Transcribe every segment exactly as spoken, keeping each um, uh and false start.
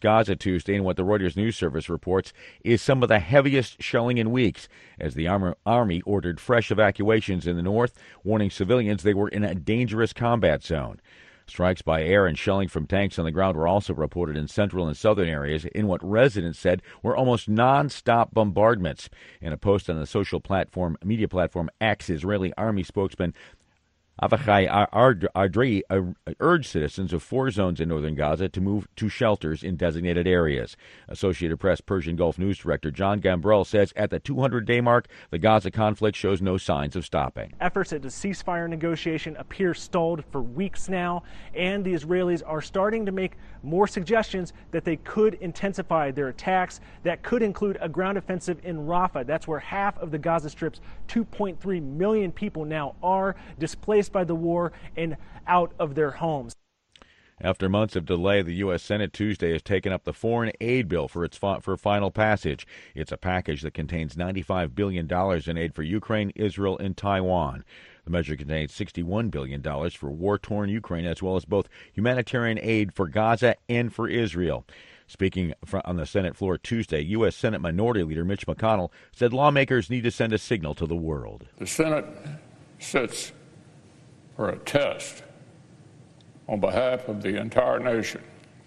Gaza Tuesday in what the Reuters news service reports is some of the heaviest shelling in weeks, as the army ordered fresh evacuations in the north, warning civilians they were in a dangerous combat zone. Strikes by air and shelling from tanks on the ground were also reported in central and southern areas in what residents said were almost non-stop bombardments. In a post on the social platform, media platform X, Israeli army spokesman Avichai Adri urged citizens of four zones in northern Gaza to move to shelters in designated areas. Associated Press Persian Gulf News Director John Gambrell says at the two hundred day mark, the Gaza conflict shows no signs of stopping. Efforts at a ceasefire negotiation appear stalled for weeks now, and the Israelis are starting to make more suggestions that they could intensify their attacks. That could include a ground offensive in Rafah. That's where half of the Gaza Strip's two point three million people now are displaced by the war and out of their homes. After months of delay, the U S Senate Tuesday has taken up the foreign aid bill for its for final passage. It's a package that contains ninety-five billion dollars in aid for Ukraine, Israel, and Taiwan. The measure contains sixty-one billion dollars for war-torn Ukraine, as well as both humanitarian aid for Gaza and for Israel. Speaking on the Senate floor Tuesday, U S Senate Minority Leader Mitch McConnell said lawmakers need to send a signal to the world. The Senate sits for a test on behalf of the entire nation.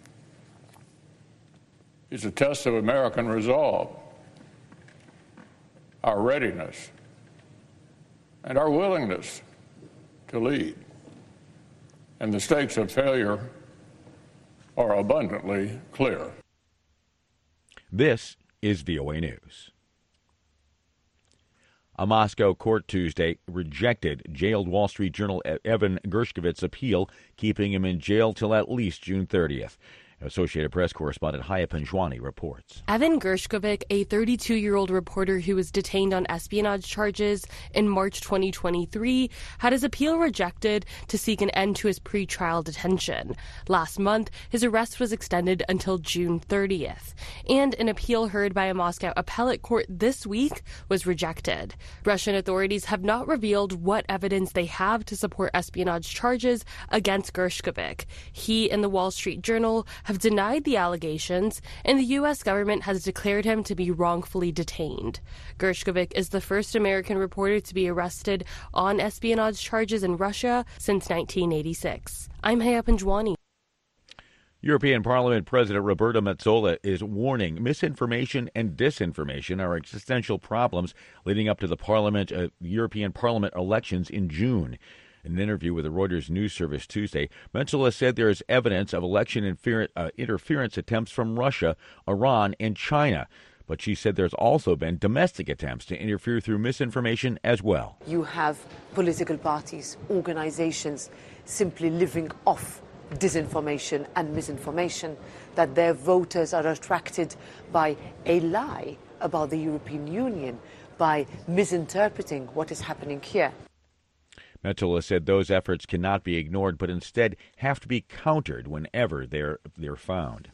It's a test of American resolve, our readiness, and our willingness to lead. And the stakes of failure are abundantly clear. This is V O A News. A Moscow court Tuesday rejected jailed Wall Street Journal Evan Gershkovich's appeal, keeping him in jail till at least June thirtieth. Associated Press correspondent Haya Panjwani reports. Evan Gershkovich, a thirty-two-year-old reporter who was detained on espionage charges in March twenty twenty-three, had his appeal rejected to seek an end to his pretrial detention. Last month, his arrest was extended until June thirtieth, and an appeal heard by a Moscow appellate court this week was rejected. Russian authorities have not revealed what evidence they have to support espionage charges against Gershkovich. He and the Wall Street Journal have denied the allegations, and the U S government has declared him to be wrongfully detained. Gershkovich is the first American reporter to be arrested on espionage charges in Russia since nineteen eighty-six. I'm Haya Panjwani. European Parliament President Roberta Metsola is warning misinformation and disinformation are existential problems leading up to the Parliament, uh, European Parliament elections in June. In an interview with the Reuters news service Tuesday, Metsola said there is evidence of election infer- uh, interference attempts from Russia, Iran, and China. But she said there's also been domestic attempts to interfere through misinformation as well. You have political parties, organizations simply living off disinformation and misinformation, that their voters are attracted by a lie about the European Union, by misinterpreting what is happening here. Metsola said those efforts cannot be ignored, but instead have to be countered whenever they're they're found.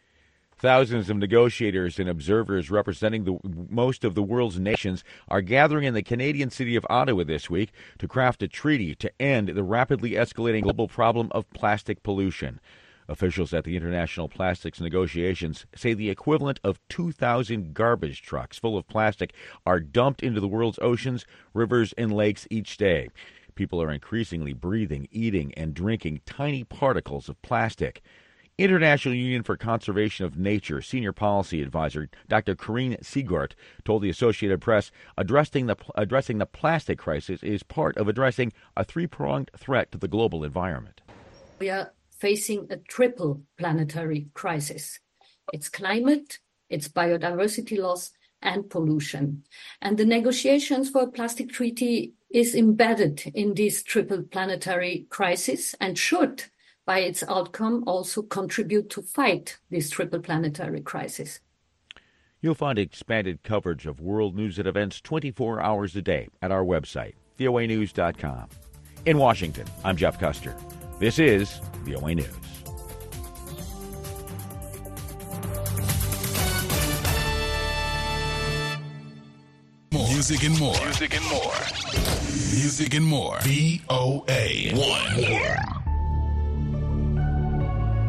Thousands of negotiators and observers representing the most of the world's nations are gathering in the Canadian city of Ottawa this week to craft a treaty to end the rapidly escalating global problem of plastic pollution. Officials at the International Plastics Negotiations say the equivalent of two thousand garbage trucks full of plastic are dumped into the world's oceans, rivers, and lakes each day. People are increasingly breathing, eating, and drinking tiny particles of plastic. International Union for Conservation of Nature Senior Policy Advisor Doctor Karine Siegert told the Associated Press addressing the, addressing the plastic crisis is part of addressing a three-pronged threat to the global environment. We are facing a triple planetary crisis. It's climate, it's biodiversity loss, and pollution. And the negotiations for a plastic treaty is embedded in this triple planetary crisis and should, by its outcome, also contribute to fight this triple planetary crisis. You'll find expanded coverage of world news and events twenty-four hours a day at our website, V O A news dot com. In Washington, I'm Jeff Custer. This is V O A News. Music and more. Music and more. Music and more. V O A one.